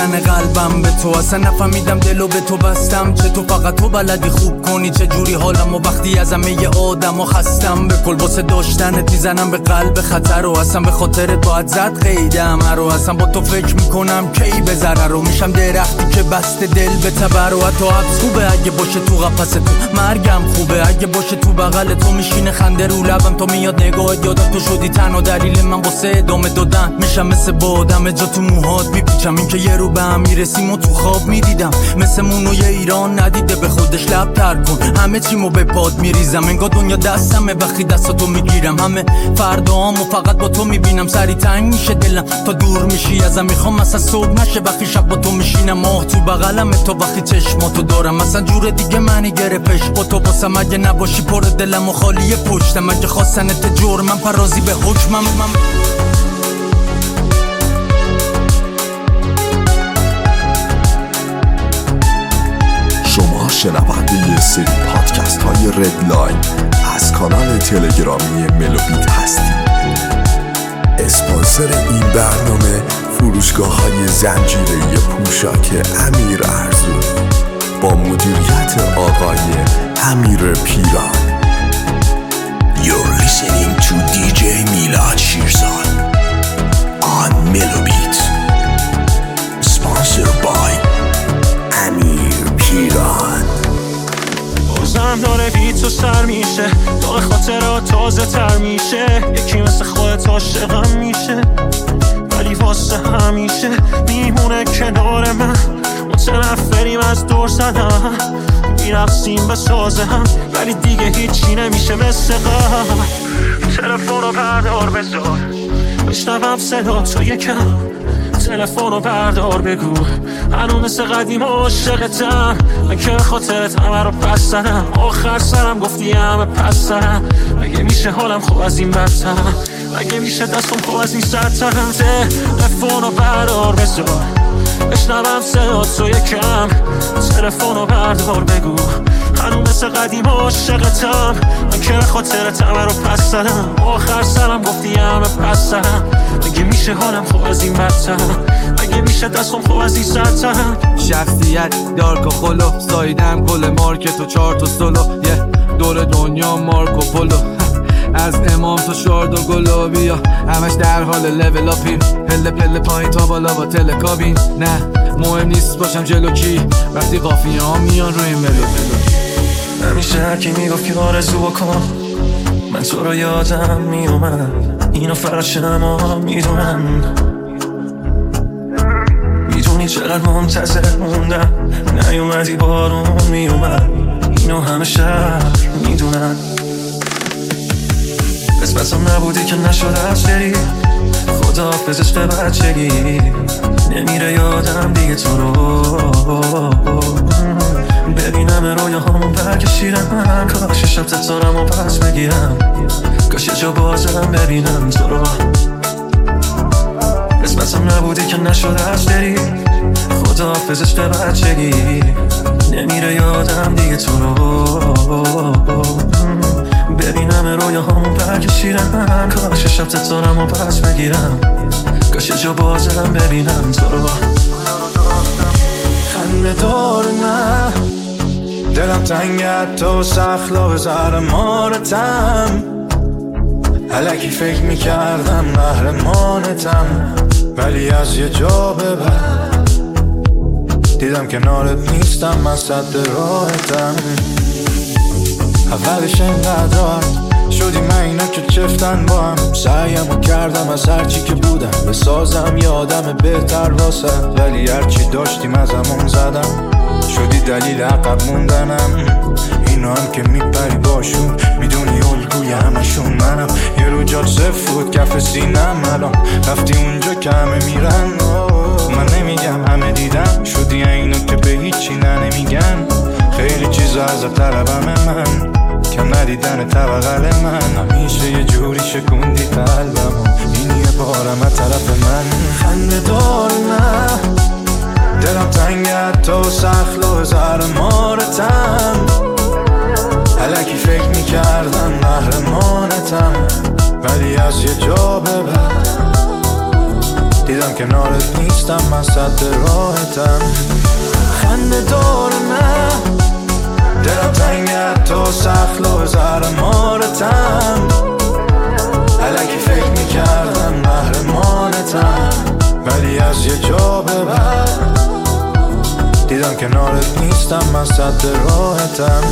زدن قلبم به تو، اصلا نفهمیدم دلو به تو بستم چه تو، فقط تو بلدی خوب کنی چه جوری حالم، و وقتی از همه آدم و خستم به کل واسه داشتنت میزنم به قلب خطر، و اصلا به خاطرت باید زد قیدم رو، اصلا با تو فکر میکنم کی به ضرر رو، میشم درختی که بسته دل به تبر، و حتی حبس خوبه اگه باشه تو قفس تو، مرگم خوبه اگه باشه تو بغل تو، میشینه خنده رو لبم تا میاد نگاهت، یادم تو شدی تنها دلیل من واسه ادامه دادن، میشم مثل بادم جا تو موهات میپیچم، این که یه رو به هم میرسیم و تو خواب میدیدم، مثل مونوی ایران ندیده به خودش لب تر کن، همه چیمو به پاد میریزم، انگار دنیا دستمه وقتی دستاتو میگیرم، همه فردامو فقط با تو میبینم، سری تنگ میشه دلم تا دور میشی ازم، میخوام مثلا صبح نشه وقتی شب با تو میشینم، ماه تو بغلمه تا وقتی چشماتو دارم، مثلا جور دیگه منی گرفتش با تو واسم، اگه نباشی پر دلم و خالی پشتم، اگه خواستنت جرمم پرازی به حکمم. شما شنونده یه سری پادکست های ردلاین از کانال تلگرامی ملوبیت هستید. اسپانسر این برنامه فروشگاه های زنجیره‌ای پوشاک امیر ارزونی با مدیریت آقای امیر پیران. You're listening to DJ میلاد شیرزاد on Melobit. Sponsored by امیر پیران. بازم داره بیت و سر میشه، داغ خاطرات تازه تر میشه، یکی مثل خودت عاشقم میشه، ولی واسه همیشه میمونه کنار من، متنفریم از دور زدن، میرقصیم به سازه هم، ولی دیگه هیچی نمیشه مثل قبل. تلفن رو بردار بذار بشنوم صدا تو یکم، تلفن رو بردار بگو هنو مثل قدیم عاشقتم، من که خاطرت همه رو پس زدم، آخر سرم گفتی همه پس زدم، مگه میشه حالم خوب از این بدتر، مگه میشه دستم خوب از این سرترم، تلفن رو بردار بذار بشنوم صدا تو یکم، تلفن رو بردار بگو هنو مثل قدیم عاشقتم، من که خاطرت همه رو پس زدم، آخر سرم گفتی همه پس زدم، مگه میشه حالم خوب از این بدتر، مگه میشه دستم خوب از این سرتر. شخصیت دارک و خلو سایدم کل مارکت و 4 تا سولو، یه دور دنیا مارکو پولو، از امام تا شارد و گلابیا همش در حال لول اپیم، پله پله پایین تا بالا با تلکابین، نه مهم نیست باشم جلو کی وقتی قافیه ها میان روی ملودی. همیشه هرکی میگفت که آرزو بکن، من تو رو یادم میومد، اینو فراشم ها میدونن، میدونی چقدر منتظر موندم، نیومدی بارون میومد، اینو همه شهر میدونن، قسمتم نبودی که نشد از بری، خدا حافظش به بچگی، نمیره یادم دیگه تو رو، ببینم رویاهامو برکشیدم، کاش شب ستارم و پس بگیرم، کاش یه جا بازم ببینم تو رو، قسمتم نبودی که نشد از بری، خدا حافظش به بچگی، نمیره یادم دیگه تو رو، ببینم رویاهامو برکشیدم، کاش شب ستارم و پس بگیرم، کاش یه جا بازم ببینم تو رو. خنده دار نه دلم تنگت تو سخلا زهر مارتم، الکی فکر میکردم قهرمانتم، ولی از یه جا به بعد دیدم کنارت نیستم، من صد راحتم، اولش اینقدر شدی من اینا که چفتن با هم، سعیمو کردم از هرچی که بودم بسازم یادم بهتر واسه، ولی هرچی داشتیم از همون زدم، شدی دلیل عقب موندنم، اینا هم که میپری باشون میدونی الگوی همشون منم، یه رو جات صفر بود کف سینم، الان رفتی اونجا که همه میرن، من نمیگم همه دیدم، شدی اینو که به هیچی نمیگن، خیلی چیزا از طلبم من، کم ندیدن طبقل من، همیشه یه جوری شکوندی قلبم، این یه بارم از طرف من. خنده دار نه دلم تنگت تو سخلا زهر مارتم، الکی فکر میکردم قهرمانتم، ولی از یه جا به بعد دیدم کنارت نیستم من صد راحتم. خنده داره نه دلم تنگت تو سخت و زرمارتم. الکی فکر میکردم قهرمانتم، ولی از یه جا به بعد دیدم کنارت نیستم من صد راحتم.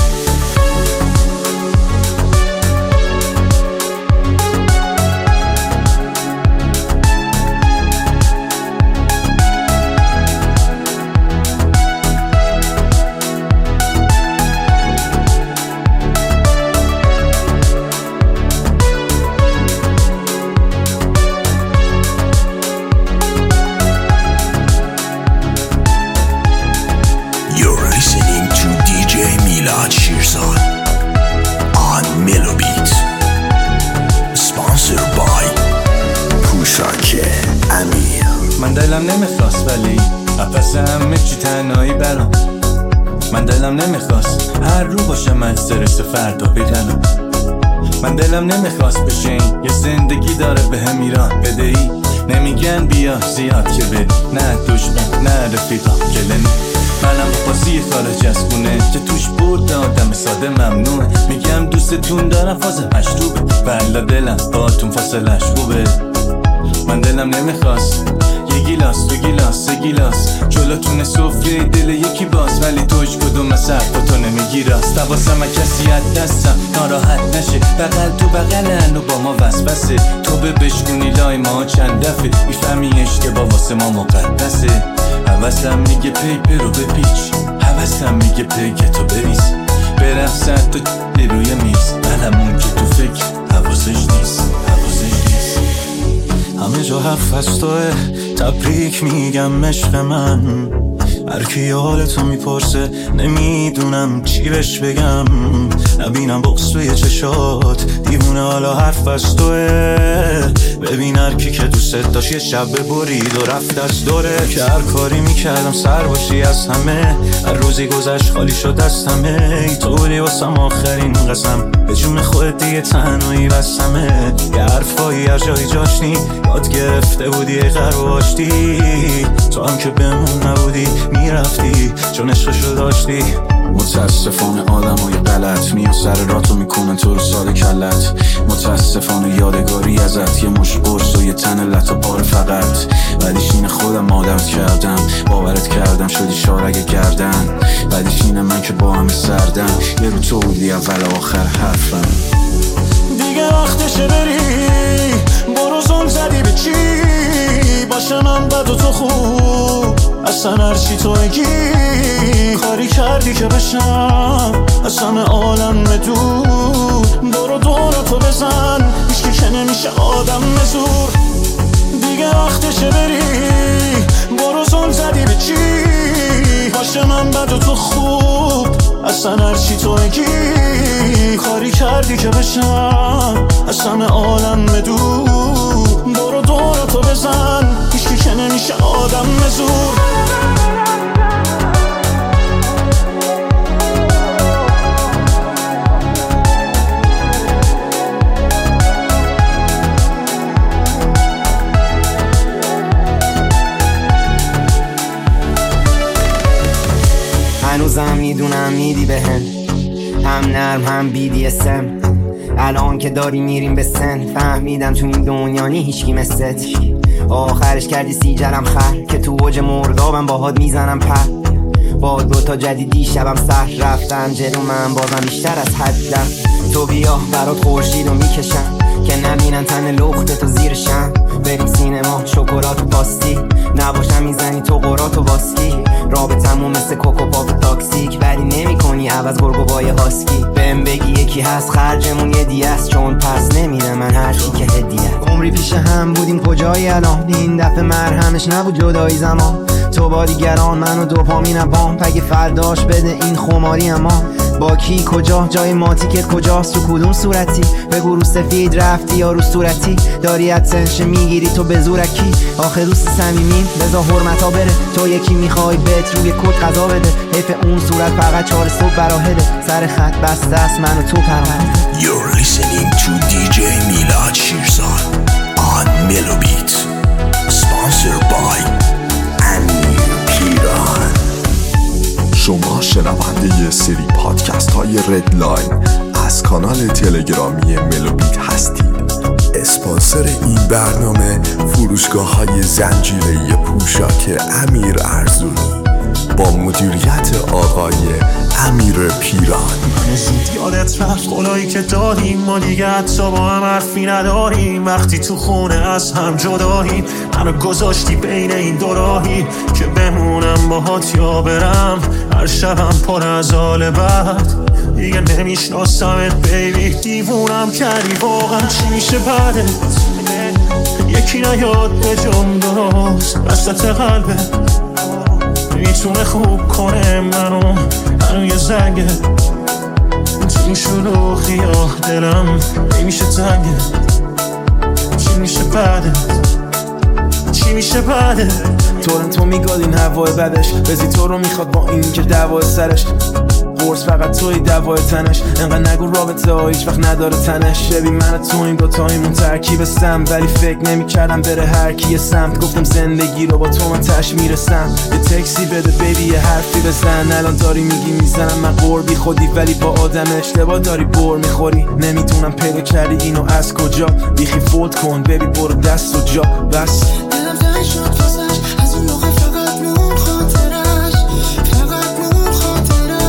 من دلم نمیخواست ولی قفص همه چی تنهایی برام. من دلم نمیخواست هر رو باشم استرس فردا بدنم. من دلم نمیخواست بشه این یه زندگی داره به هم ایران بدهی. نمیگن بیا زیاد که بری، نه دشمن نه رفیقا گلنی. منم بازی خارج از خونه که توش برد آدم ساده ممنوعه. میگم دوستتون دارم فاز مشروبه، ولی دلم باهاتون فاصلش خوبه. من دلم نمیخواست یه گیلاس دو گیلاس سه گیلاس جلوتون سفره دل یکی باز، ولی توش کدوم سر با تو نمیگی راست. حواسم کسی از دستم ناراحت نشه، بغل تو بغلن و با ما وسوسه. تو به بشکونی لای ما چند دفعه میفهمی عشق با واسه ما مقدسه. حواسم میگه پیپ رو بپیچ، حواسم میگه پیک تو بریز، برف سر تو روی میز، منمون که تو فکر حواسش نیست. همه جا حرف از توه، تبریک میگم عشق من. هر کی حالتو میپرسه نمیدونم چی بهش بگم. نبینم بغض توی چشات دیوونه، حالا حرف از توه. ببین هر کی که دوست داشت یه شب برید و رفت از دوره. که هر کاری میکردم سر باشی از همه، هر روزی گذشت خالی شد از همه. ای طوری واسم آخرین قسم، به جون خودت دیگه تنهایی بسمه. یه حرفایی هر جایی جاشنی یاد گرفته بودی غرواشتی. تو هم که بمون نبودی میرفتی چون عشقشو داشتی. متاسفانه آدم های غلط میان سر راتو میکنن تو رو ساده کلت. متاسفانه یادگاری ازت یه مش قرص و یه تن لط و پاره فقط. بعدیش اینه خودم آدمت کردم، باورت کردم شدی شارگ گردن. بعدیش اینه من که با همه سردم، یه رو تو بودی اول آخر حرفم. دیگه وقتشه بری، برو زل زدی به چی؟ باشه من بد و تو خوب، اصلا هرچی تو بگی. کاری کردی که بشم از همه عالم بدور. برو دورتو بزن، هیچکی که نمیشه آدم مزور. دیگه وقتشه بری، برو زل زدی به چی؟ باشه من بد و تو خوب، اصلا هرچی تو بگی. کاری کردی که بشم از همه عالم بدور. برو دورتو بزن، هیچکی که نمیشه آدم مزور. هنوزم میدونم میدی بهم، هم نرم هم BDSM. الان که داری میریم به سن، فهمیدم تو این دنیا نی هیچکی مثلت. آخرش کردی سیجرم خر که تو اوج مردابم باهات میزنم پر. با دوتا جدیدی شبم سر رفتن جلو من بازم بیشتر از حدم. تو بیا برات خورشیدو میکشم که نبینن تن لخت تو زیرشم. بریم سینما شکلات و پاستی، نباشم میزنی تو قرات و واسکی. رابطمون مثل کوکو پاپ تاکسیک، ولی نمی کنی عوض گرگوبای هاسکی. بهم بگی یکی هست خرجمون یه دیه است، چون پس نمیدم من هر چی که هدیه. عمری پیش هم بودیم کجایی الان، این دفعه مرهمش نبود جدایی زمان. تو با دیگران منو دوپامین بام، پگه فرداش بده این خماری. اما با کی کجا جای ماتیکت کجاست، تو کدوم صورتی؟ بگو رو سفید رفتی یا رو صورتی؟ داری ادسنش میگیری تو به زورکی. آخه دوست صمیمیم بذار حرمتا بره، تو یکی میخوای بهت روی کد قضا بده. حیف اون صورت فقط 4 صبح براهده، سر خط بسته است من و تو پرونده. You're listening to DJ Milad Shirzad on Melobit. Sponsored by امیر پیران. شما شنونده سری پادکست های ردلاین از کانال تلگرامی ملوبیت هستید. اسپانسر این برنامه فروشگاه های زنجیره‌ای پوشاک امیر ارزونی با مدیریت آقای امیر پیران. زود یادت رفت قولایی که دادیم، ما دیگه حتی با هم حرفی نداریم. وقتی تو خونه از هم جداییم، منو گذاشتی بین این دو راهی که بمونم باهات یا برم. هر شبم پر از حال بد، دیگه نمیشناسمت بیبی. دیوونم کردی واقعا، چی میشه بعدت؟ یکی نیاد به جم درست وسط قلبت، میتونه خوب کنه منو یه زنگه تو این شلوخی ها دلم نمیشه تنگه. چی میشه بعدت؟ چی میشه بعدت؟ تو میگاد این هوای بدش بزی تو رو میخواد با این که دوای سرش قرص فقط توی دوای تنش. انقدر نگو رابطه ها هیچ وقت نداره تنش. ببین من تو این دوتاییمون ترکیب سم، ولی فکر نمی کردم بره هر کی سمت. گفتم زندگی رو با تو من تش میرسم. یه تکسی بده بیبی یه حرفی بزن. الان داری میگی میزنم من قربی خودی، ولی با آدم اشتباه داری بر میخوری. نمیتونم پیدا کردی اینو از کجا. بیخی فوت کن بیبی برو دست و جا بس. دلم تنگ شد واسش از اون موقع، فقط مون خاطرش، فقط مون خاطرش.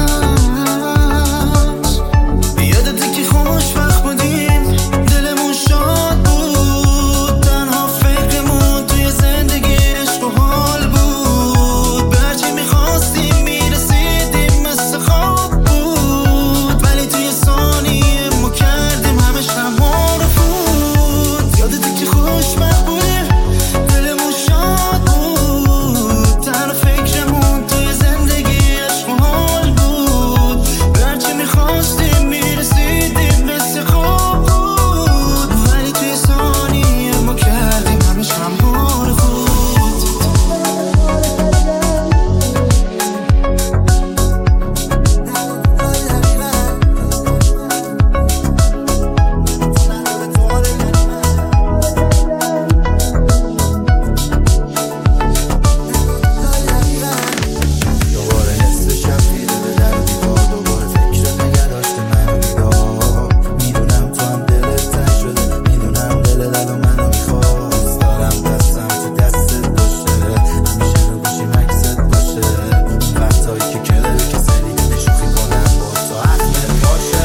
یادته که خوشبخت بودیم، دلمون شاد بود، تنها فکرمون توی زندگی عشق و حال بود. به هرچی میخواستیم میرسیدیم مثل خواب بود، ولی توی ثانیه ما کردیم همش همه رو فوت. یادته که خوشبخت بودیم، دلمون شاد بود، تنها فکرمون توی زندگی عشق و حال بود. به هرچی میخواستیم میرسیدیم مثل خواب بود، ولی توی ثانیه ما کردیم همش همه رو فوت. دوباره نصف شب دیده به در و دیوار، دوباره فکرت نگه داشته منو بیدار. میدونم تو هم دلت تنگ شده، میدونم دلت الان منو میخواست. دارم دستم تو دستت باشه، همیشه رو گوشی مکست باشه. اون وقتایی که کلر کسلی نشوخی کنم با تو عقلت باشه.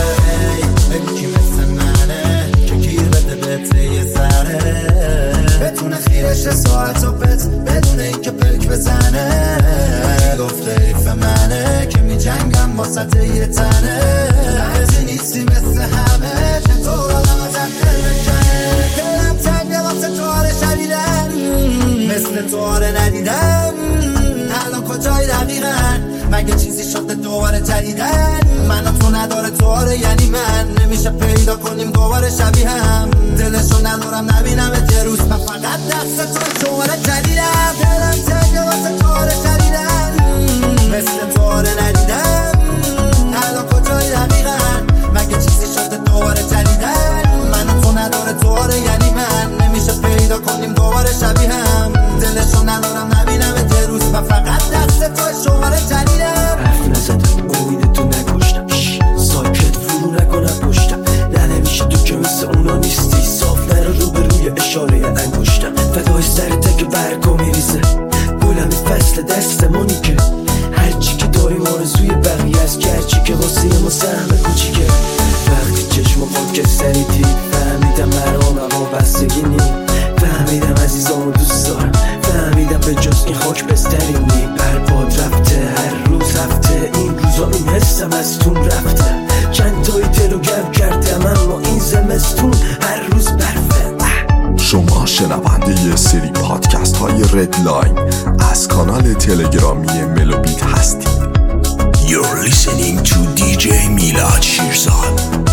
ای کی مثل منه که گیر بده بهت یه ذره، بتونه خیرش ساعت و بدون این که پلک بزنه. گفته ایف منه که می جنگم واسط یه تنه. لحظه نیستی مثل همه، چطور آدم ازم دل بکنه. دلم تنگه واسه تو آره شدیدن، مثل تو آره ندیدم. الان کجای دقیقا؟ مگه چیزی شده دوباره جدیدن؟ من و تو نداره تو آره یعنی من، نمیشه پیدا کنیم دوباره شبیه هم. دلشو ندارم نبینم یه روز، من فقط دست تو دوباره جدیدم. دلم تنگه واسه تو آره شدیدن، مثل تو آره ندیدم. الان کجای دقیقا؟ مگه چیزی شده دوباره جدیدن؟ من و تو نداره تو آره یعنی من، نمیشه پیدا کنیم دوباره شبیه هم. دلشو ندارم نبینم یه روز، من فقط دست تو دوباره جدیدم. حرف نزدم امید تو نکشتم، ساکت فرو نکنم پشتم. نه نمیشه تو که مثل اونا نیستی، صاف نرو رو به روی اشاره انگشتم. فدای سرته که برگا میریزه، گلم فصل دستمونی که هرچی که داریم آرزوی بقیه است، گرچی که واسه ما سهم کوچیکه. وقتی چشم و خاکستری دید، فهمیدم مرام اما بستگی نی. فهمیدم عزیزامو دوست دارم، فهمیدم به جز این خاک بستری نی. برباد رفته هر روز هفته، این روزا این حسم از تون رفته. چند تایی دلو گرم کردم اما این زمستون هر روز برفه. شما شنونده سری پادکست های ردلاین از کانال تلگرامی ملوبیت هستید. You're listening to DJ Milad Shirzad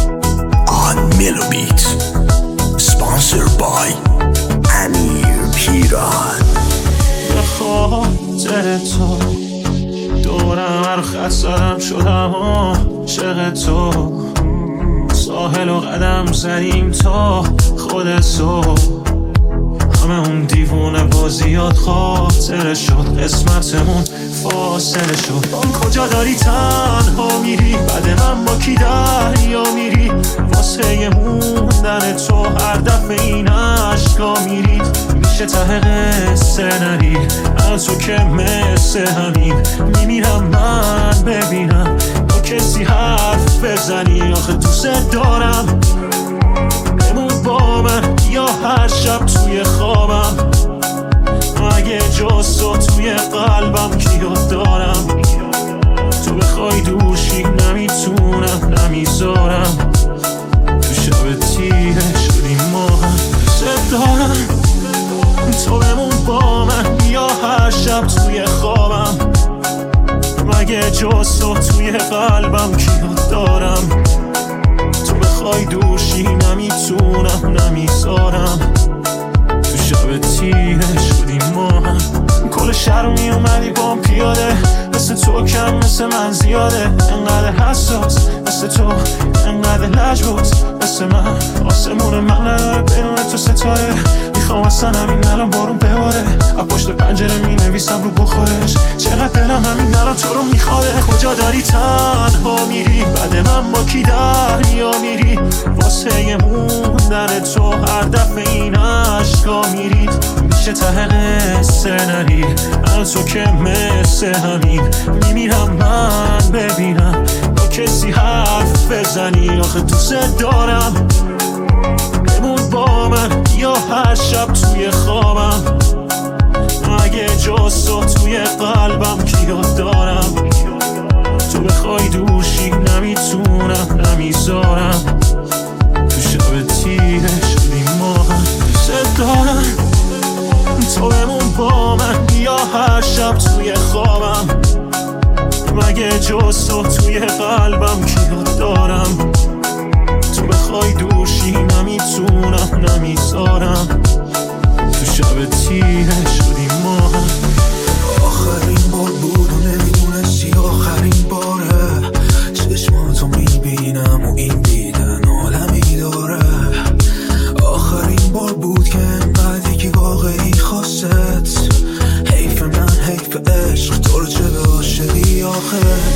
on Melobit, sponsored by امیر پیران. به خاطر تو دورم هر خط زدم شدم عاشق تو. ساحل و قدم زدیم تا خودتو همه اون دیوونه بازیات خاطره شد، قسمتمون فاصله شد. کجا داری تنها میری؟ بعد من با کی دریا میری؟ واسه موندن تو هر دفعه این عشقا میرید. میشه ته قصه نری از تو که مثل همین میمیرم من ببینم با کسی حرف بزنی. آخه دوست دارم بمون با من یا هر شب توی خوابم، اگه جز تو توی قلبم کیو دارم. تو بخوای دوشی نمیتونم نمیذارم، تو شب تیره شدیم ما هم. دوست دارم تو بمون با من یا هر شب توی خوابم، مگه جز تو توی قلبم کیو دارم. تو بخوای دوشی نمیتونم نمیذارم، تو شب تیره شدیم ما هم. کل شهر رو میومدی بام پیاده، مثل تو کم مثل من زیاده. انقدر حساس مثل تو، انقدر لجبوت مثل من. آسمون من نداره بدون تو ستاره، میخوام اصلا همین الان بارون بباره. از پشت پنجره مینویسم رو بخورش، چقدر دلم همین الان تو رو میخواره. کجا داری تنها میری؟ بعد من با کی دریا میری؟ واسه موندن تو هر دفعه این عشقا میرید. میشه ته قصه نری از تو که مثل همین میمیرم من ببینم با کسی حرف بزنی. آخه دوست دارم بمون با من یا هر شب توی خوابم، اگه جز تو توی قلبم کیو دارم. تو بخوای دوشی نمیتونم نمیذارم، تو شب تیره شدیم ما هم. دوست دارم تو بمون با من یا هر شب توی خوابم، مگه جز تو توی قلبم کیو دارم. تو بخوای دوشی نمیتونم نمیذارم، تو شب تیره شدیم ما هم. آخرین بار بود و نمیدونستی آخرین باره، چشماتو میبینم و این دیدن عالمی داره. آخرین بار بود که انقدر یکی واقعی خواست، حیف من حیف عشق تو رو چه به عاشقی آخه.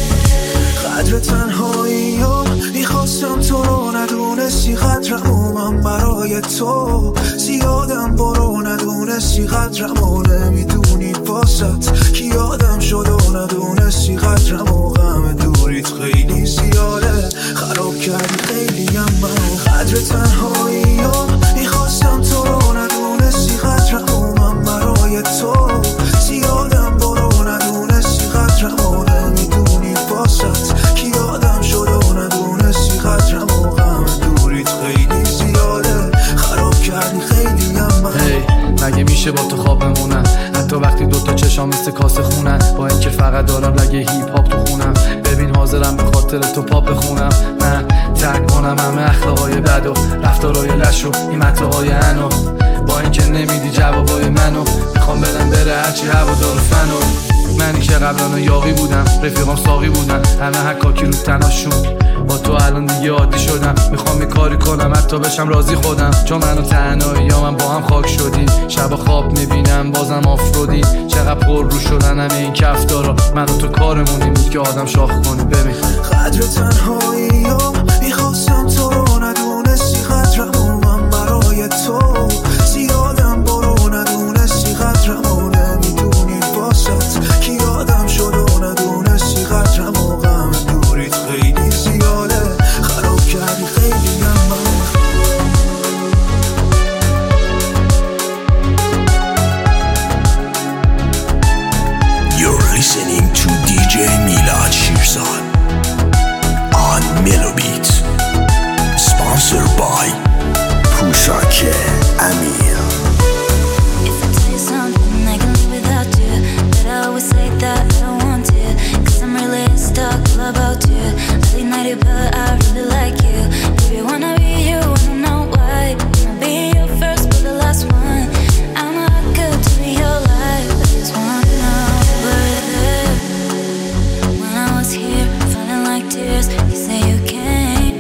قدر تنهایی ها میخواستم تو رو ندونستی، قدرمو من برای تو زیادم برو ندونستی، قدرمو نمیدونی باست کی یادم شد و ندونستی، قدرمو غم دوریت خیلی زیاده خراب کردی خیلی هم من. قدر تنهایی ها میخواستم تو رو ندونستی، قدرمو من برای تو زیادم برو ندونستی، قدرمو نمیدونی باست کی یادم شد و ندونستی، قدرمو غم دوریت خیلی زیاده خراب کردی خیلی هم من. مگه میشه با تو خواب بمونم حتی وقتی دوتا چشام مثل کاسه خونم، با اینکه فقط دارم لگه هیپ هاپ تو خونم. ببین حاضرم به خاطر تو پاپ بخونم، من ترک کنم همه اخلاقای بد و رفتارهای لش و این متاهای انو. با اینکه نمیدی جوابای منو، میخوام بدم بره هرچی هوادار فنو. منی که قبلا یاقی بودم، رفیقام ساقی بودن، همه حکاکی رو تناشون. با تو الان دیگه عادی شدم، میخوام یه کاری کنم حتی بشم راضی خودم. چون منو تنهایی یا من با هم خاک شدیم، شب خواب میبینم بازم آفرودی. چقدر پر رو شدن همه این کفتارا، من و تو کارمون این بود که آدم شاخ کنی. ببین قدر تنهایی ها میخواستم تو رو ندونستی، قدرمو من برای تو زیادم برو ندونستی، قدرمو نمیدونی باست کی یادم شد و ندونستی، قدرمو غم دوریت خیلی زیاده خراب کردی خیلی هم من. You're listening to DJ Milad Shirzad on Melobeat, sponsored by Pusake Amir. If I tell you something I can live without you, but I always say that I don't want to, 'cause I'm really stuck all about you. I ignite it but I really like you. Baby, wanna be you, wanna know why. Wanna be your first but the last one. I'm not good to be your life, I just wanna know were you there when I was here, falling like tears. You say you came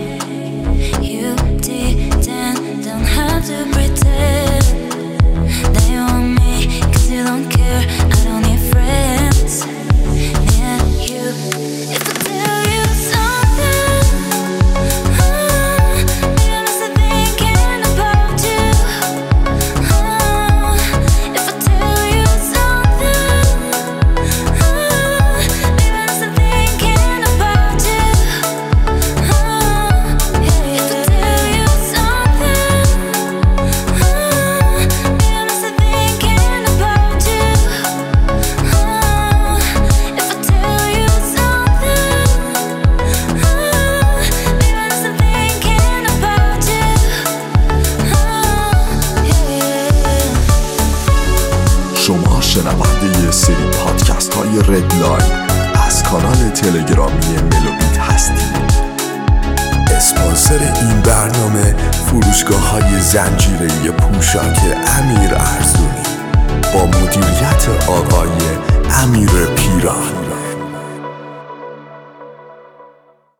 شنونده یه سری پادکست های ردلاین از کانال تلگرامی ملوبیت هستید. اسپانسر این برنامه فروشگاه های زنجیره‌ای پوشاک امیر ارزونی با مدیریت آقای امیر پیران.